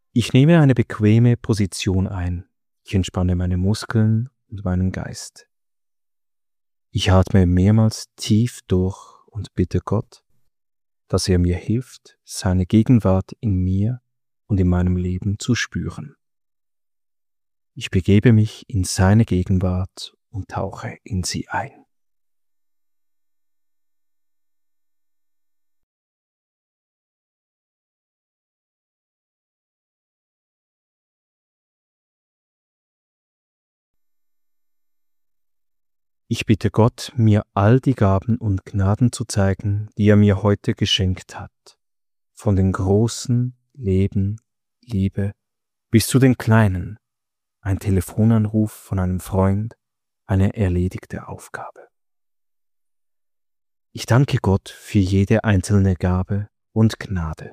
Ich nehme eine bequeme Position ein. Ich entspanne meine Muskeln und meinen Geist. Ich atme mehrmals tief durch und bitte Gott, dass er mir hilft, seine Gegenwart in mir und in meinem Leben zu spüren. Ich begebe mich in seine Gegenwart und tauche in sie ein. Ich bitte Gott, mir all die Gaben und Gnaden zu zeigen, die er mir heute geschenkt hat. Von den großen Leben, Liebe bis zu den kleinen, ein Telefonanruf von einem Freund, eine erledigte Aufgabe. Ich danke Gott für jede einzelne Gabe und Gnade.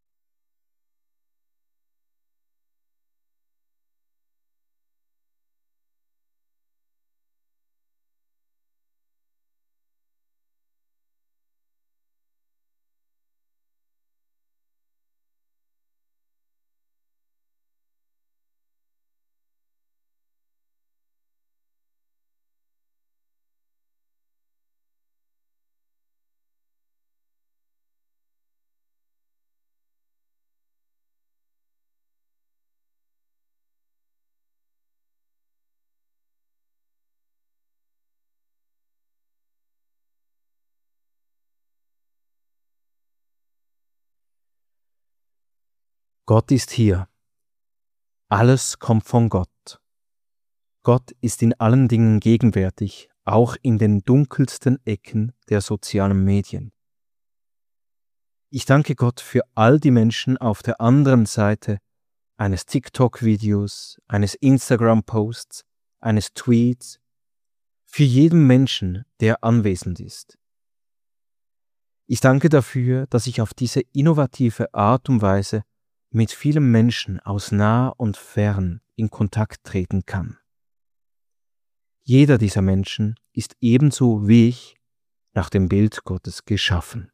Gott ist hier. Alles kommt von Gott. Gott ist in allen Dingen gegenwärtig, auch in den dunkelsten Ecken der sozialen Medien. Ich danke Gott für all die Menschen auf der anderen Seite eines TikTok-Videos, eines Instagram-Posts, eines Tweets, für jeden Menschen, der anwesend ist. Ich danke dafür, dass ich auf diese innovative Art und Weise mit vielen Menschen aus nah und fern in Kontakt treten kann. Jeder dieser Menschen ist ebenso wie ich nach dem Bild Gottes geschaffen.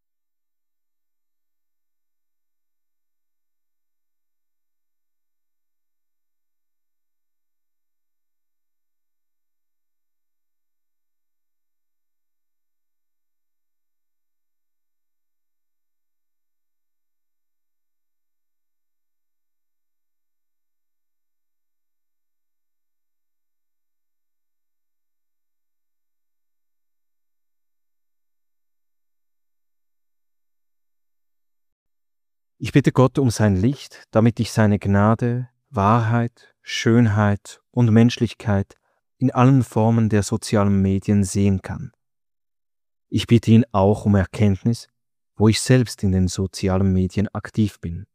Ich bitte Gott um sein Licht, damit ich seine Gnade, Wahrheit, Schönheit und Menschlichkeit in allen Formen der sozialen Medien sehen kann. Ich bitte ihn auch um Erkenntnis, wo ich selbst in den sozialen Medien aktiv bin.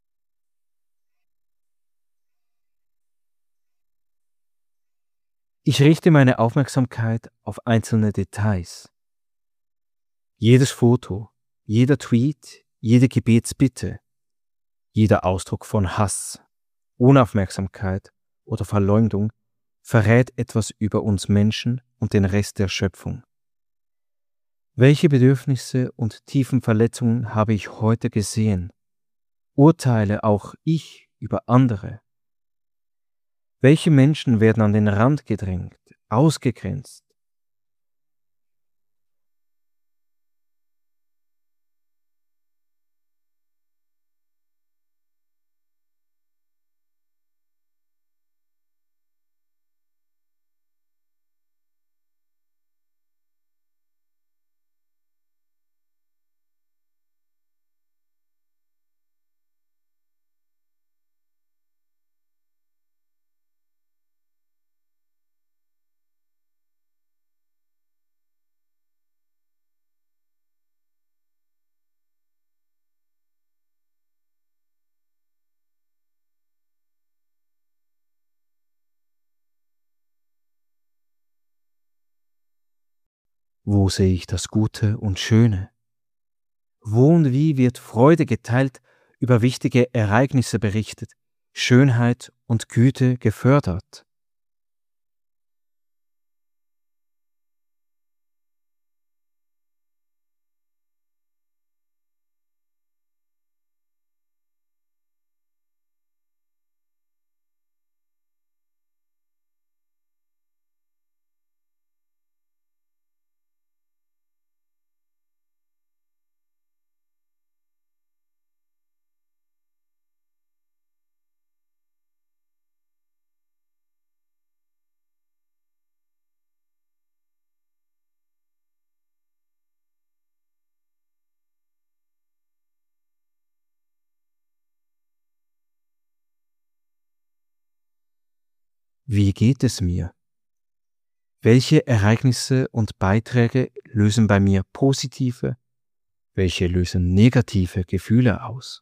Ich richte meine Aufmerksamkeit auf einzelne Details. Jedes Foto, jeder Tweet, jede Gebetsbitte, jeder Ausdruck von Hass, Unaufmerksamkeit oder Verleumdung verrät etwas über uns Menschen und den Rest der Schöpfung. Welche Bedürfnisse und tiefen Verletzungen habe ich heute gesehen? Urteile auch ich über andere? Welche Menschen werden an den Rand gedrängt, ausgegrenzt? Wo sehe ich das Gute und Schöne? Wo und wie wird Freude geteilt, über wichtige Ereignisse berichtet, Schönheit und Güte gefördert? Wie geht es mir? Welche Ereignisse und Beiträge lösen bei mir positive, welche lösen negative Gefühle aus?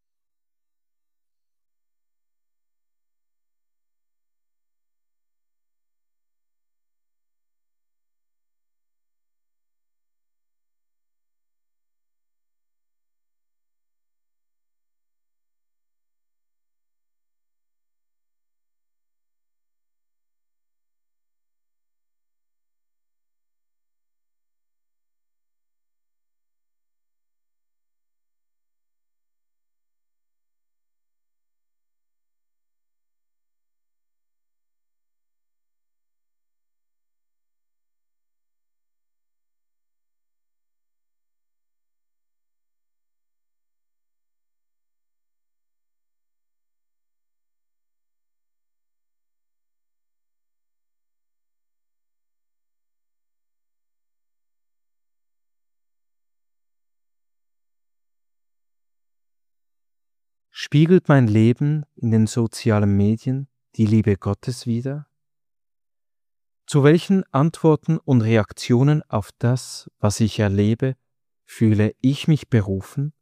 Spiegelt mein Leben in den sozialen Medien die Liebe Gottes wider? Zu welchen Antworten und Reaktionen auf das, was ich erlebe, fühle ich mich berufen?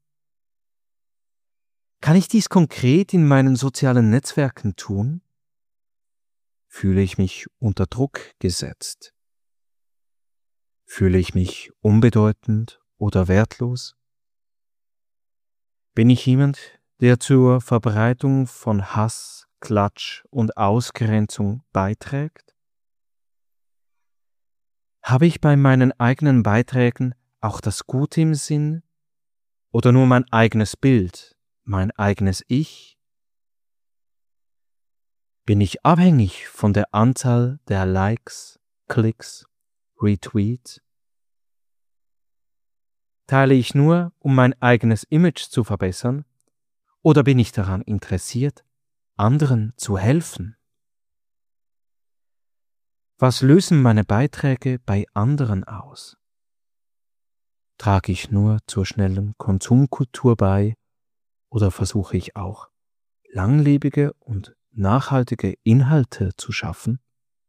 Kann ich dies konkret in meinen sozialen Netzwerken tun? Fühle ich mich unter Druck gesetzt? Fühle ich mich unbedeutend oder wertlos? Bin ich jemand, der zur Verbreitung von Hass, Klatsch und Ausgrenzung beiträgt? Habe ich bei meinen eigenen Beiträgen auch das Gute im Sinn oder nur mein eigenes Bild, mein eigenes Ich? Bin ich abhängig von der Anzahl der Likes, Klicks, Retweets? Teile ich nur, um mein eigenes Image zu verbessern, oder bin ich daran interessiert, anderen zu helfen? Was lösen meine Beiträge bei anderen aus? Trage ich nur zur schnellen Konsumkultur bei oder versuche ich auch, langlebige und nachhaltige Inhalte zu schaffen?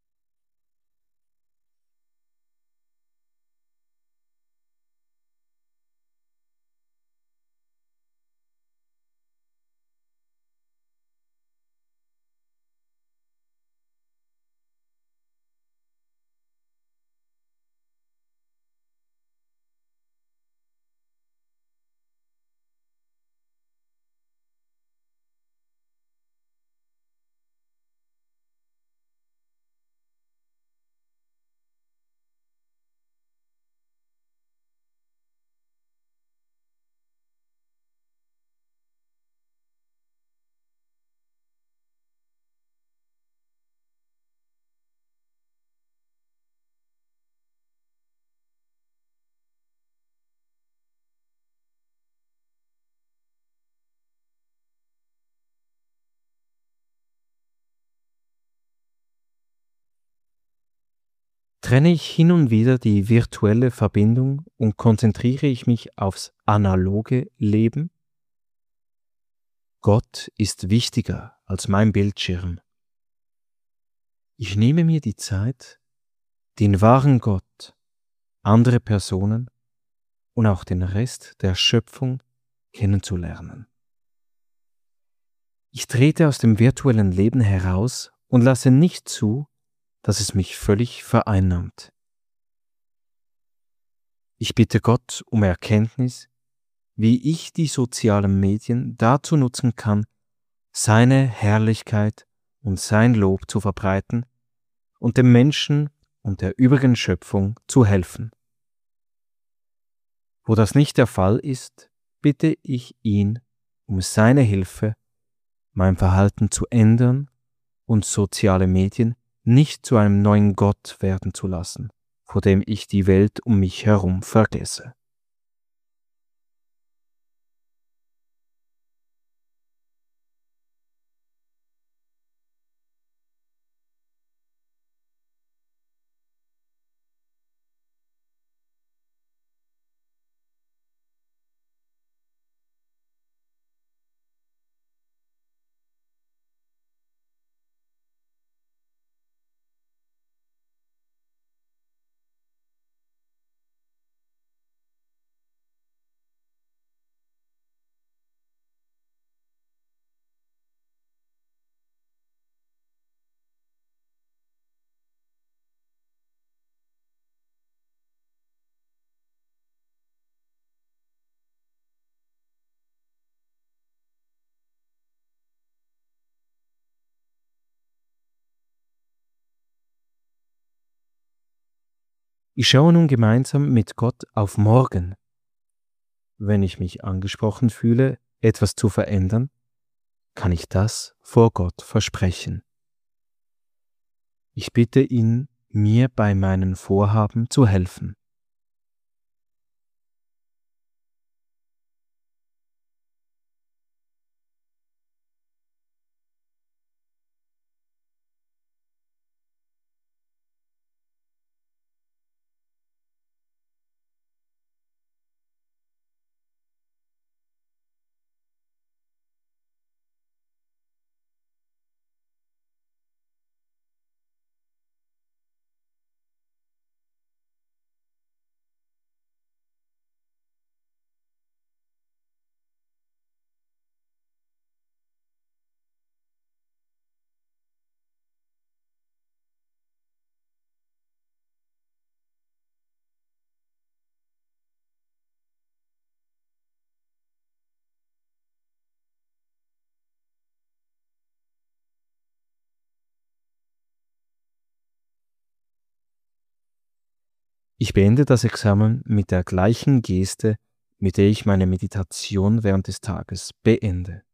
Trenne ich hin und wieder die virtuelle Verbindung und konzentriere ich mich aufs analoge Leben? Gott ist wichtiger als mein Bildschirm. Ich nehme mir die Zeit, den wahren Gott, andere Personen und auch den Rest der Schöpfung kennenzulernen. Ich trete aus dem virtuellen Leben heraus und lasse nicht zu, dass es mich völlig vereinnahmt. Ich bitte Gott um Erkenntnis, wie ich die sozialen Medien dazu nutzen kann, seine Herrlichkeit und sein Lob zu verbreiten und dem Menschen und der übrigen Schöpfung zu helfen. Wo das nicht der Fall ist, bitte ich ihn um seine Hilfe, mein Verhalten zu ändern und soziale Medien nicht zu einem neuen Gott werden zu lassen, vor dem ich die Welt um mich herum vergesse. Ich schaue nun gemeinsam mit Gott auf morgen. Wenn ich mich angesprochen fühle, etwas zu verändern, kann ich das vor Gott versprechen. Ich bitte ihn, mir bei meinen Vorhaben zu helfen. Ich beende das Examen mit der gleichen Geste, mit der ich meine Meditation während des Tages beende.